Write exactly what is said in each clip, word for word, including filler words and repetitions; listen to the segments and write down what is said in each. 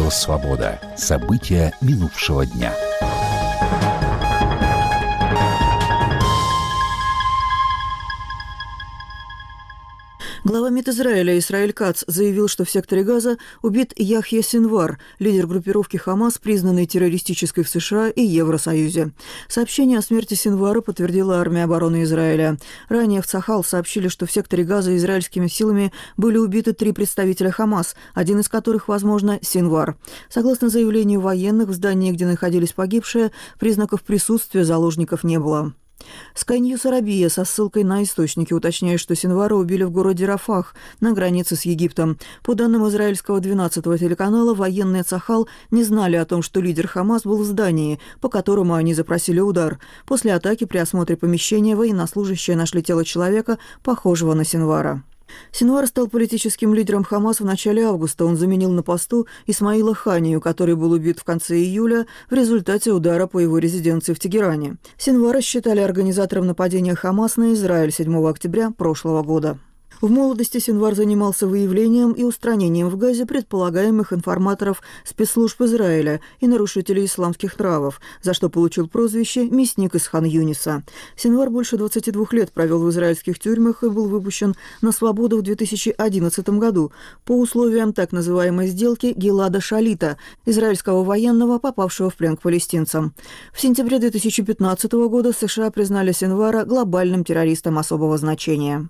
Радио «Свобода». События минувшего дня. Глава МИД Израиля Исраэль Кац заявил, что в секторе Газа убит Яхья Синвар, лидер группировки «Хамас», признанной террористической в США и Евросоюзе. Сообщение о смерти Синвара подтвердила армия обороны Израиля. Ранее в Цахал сообщили, что в секторе Газа израильскими силами были убиты три представителя «Хамас», один из которых, возможно, Синвар. Согласно заявлению военных, в здании, где находились погибшие, признаков присутствия заложников не было. Sky News Арабия со ссылкой на источники уточняет, что Синвара убили в городе Рафах на границе с Египтом. По данным израильского двенадцатого телеканала, военные Цахал не знали о том, что лидер Хамас был в здании, по которому они запросили удар. После атаки при осмотре помещения военнослужащие нашли тело человека, похожего на Синвара. Синвар стал политическим лидером Хамас в начале августа. Он заменил на посту Исмаила Ханию, который был убит в конце июля в результате удара по его резиденции в Тегеране. Синвара считали организатором нападения Хамас на Израиль седьмого октября прошлого года. В молодости Синвар занимался выявлением и устранением в Газе предполагаемых информаторов спецслужб Израиля и нарушителей исламских нравов, за что получил прозвище «Мясник из Хан-Юниса». Синвар больше двадцати двух лет провел в израильских тюрьмах и был выпущен на свободу в две тысячи одиннадцатом году по условиям так называемой сделки Гилада Шалита, израильского военного, попавшего в плен к палестинцам. В сентябре две тысячи пятнадцатого года США признали Синвара глобальным террористом особого значения.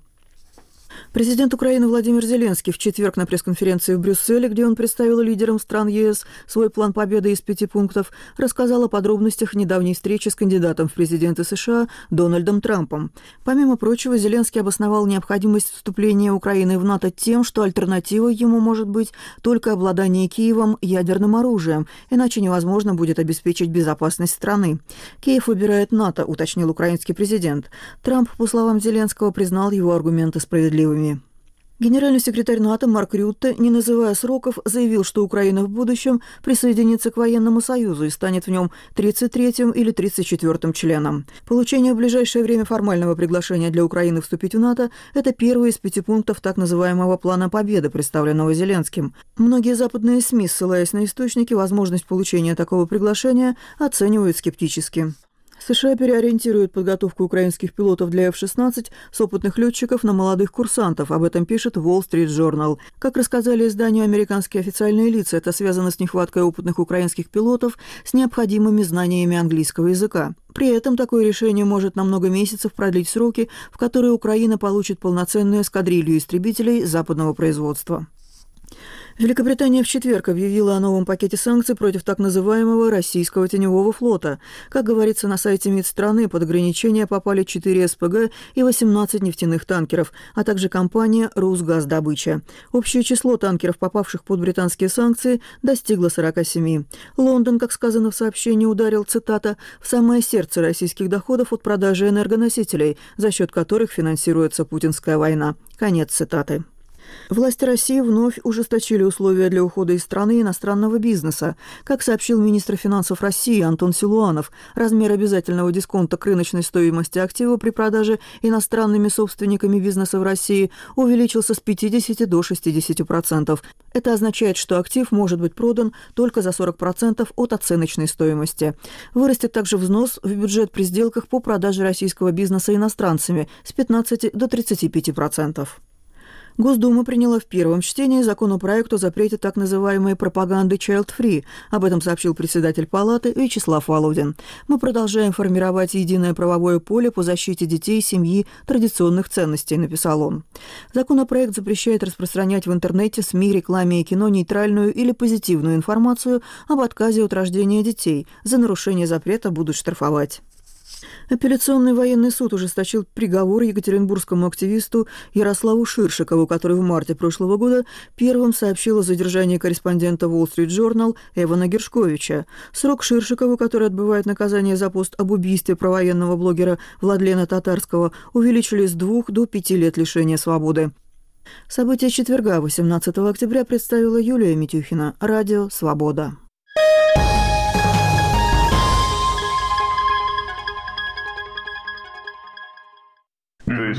Президент Украины Владимир Зеленский в четверг на пресс-конференции в Брюсселе, где он представил лидерам стран ЕС свой план победы из пяти пунктов, рассказал о подробностях недавней встречи с кандидатом в президенты США Дональдом Трампом. Помимо прочего, Зеленский обосновал необходимость вступления Украины в НАТО тем, что альтернативой ему может быть только обладание Киевом ядерным оружием, иначе невозможно будет обеспечить безопасность страны. «Киев выбирает НАТО», уточнил украинский президент. Трамп, по словам Зеленского, признал его аргументы справедливыми. Генеральный секретарь НАТО Марк Рютте, не называя сроков, заявил, что Украина в будущем присоединится к военному союзу и станет в нем тридцать третьим или тридцать четвёртым членом. Получение в ближайшее время формального приглашения для Украины вступить в НАТО – это первый из пяти пунктов так называемого плана победы, представленного Зеленским. Многие западные СМИ, ссылаясь на источники, возможность получения такого приглашения оценивают скептически. США переориентируют подготовку украинских пилотов для эф шестнадцать с опытных летчиков на молодых курсантов. Об этом пишет Wall Street Journal. Как рассказали изданию американские официальные лица, это связано с нехваткой опытных украинских пилотов с необходимыми знаниями английского языка. При этом такое решение может на много месяцев продлить сроки, в которые Украина получит полноценную эскадрилью истребителей западного производства. Великобритания в четверг объявила о новом пакете санкций против так называемого российского теневого флота. Как говорится на сайте МИД страны, под ограничения попали четыре эс пэ гэ и восемнадцать нефтяных танкеров, а также компания «Русгаздобыча». Общее число танкеров, попавших под британские санкции, достигло сорока семи. Лондон, как сказано в сообщении, ударил, цитата, «в самое сердце российских доходов от продажи энергоносителей, за счет которых финансируется путинская война». Конец цитаты. Власти России вновь ужесточили условия для ухода из страны иностранного бизнеса. Как сообщил министр финансов России Антон Силуанов, размер обязательного дисконта к рыночной стоимости актива при продаже иностранными собственниками бизнеса в России увеличился с пятидесяти до шестидесяти процентов. Это означает, что актив может быть продан только за сорок процентов от оценочной стоимости. Вырастет также взнос в бюджет при сделках по продаже российского бизнеса иностранцами с пятнадцати до тридцати пяти процентов. Госдума приняла в первом чтении законопроект о запрете так называемой пропаганды child-free. Об этом сообщил председатель Палаты Вячеслав Володин. Мы продолжаем формировать единое правовое поле по защите детей, семьи, традиционных ценностей, написал он. Законопроект запрещает распространять в интернете, СМИ, рекламе и кино нейтральную или позитивную информацию об отказе от рождения детей. За нарушение запрета будут штрафовать. Апелляционный военный суд ужесточил приговор екатеринбургскому активисту Ярославу Ширшикову, который в марте прошлого года первым сообщил о задержании корреспондента Wall Street Journal Эвана Гершковича. Срок Ширшикову, который отбывает наказание за пост об убийстве провоенного блогера Владлена Татарского, увеличили с двух до пяти лет лишения свободы. События четверга, восемнадцатого октября, представила Юлия Митюхина. Радио «Свобода».